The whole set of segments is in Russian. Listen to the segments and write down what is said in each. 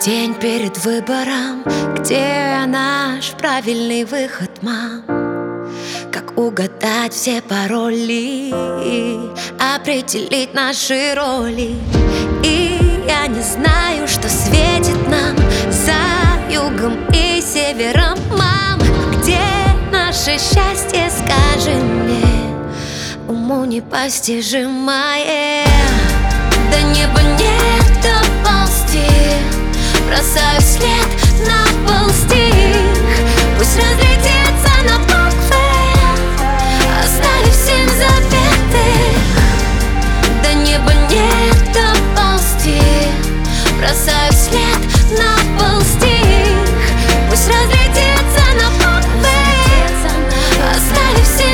День перед выбором, где наш правильный выход, мам? Как угадать все пароли, определить наши роли? И я не знаю, что светит нам за югом и севером, мам. Где наше счастье, скажи мне, уму непостижимое. До неба нет доползти, бросаю след на пол стих. Пусть разлетится на буквы, оставив 7 запятых. До неба нет доползти, бросаю след на пол стих. Пусть разлетится на буквы, оставив 7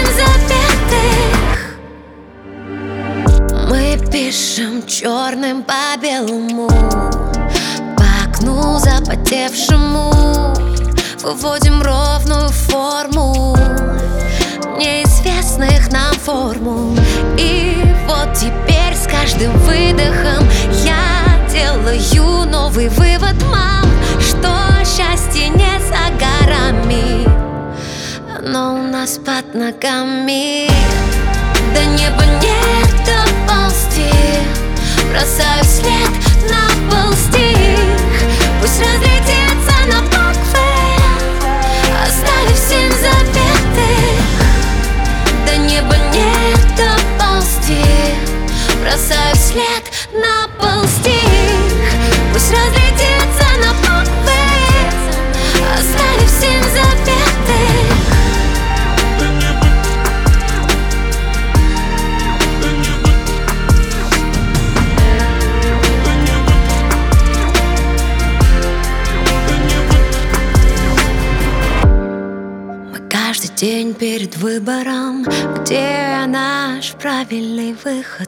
запятых. Мы пишем черным по белому, по окну запотевшему выводим ровную форму неизвестных нам формул. И вот теперь с каждым выдохом я делаю новый вывод, мам, что счастье не за горами, оно у нас под ногами. До неба нет доползти, бросаю след на пол стих. Пусть разлетится на буквы, оставив 7 запятых. До неба нет доползти, бросаю след на пол стих. Пусть разлетится на буквы, оставив 7 запятых. Каждый день перед выбором, где наш правильный выход,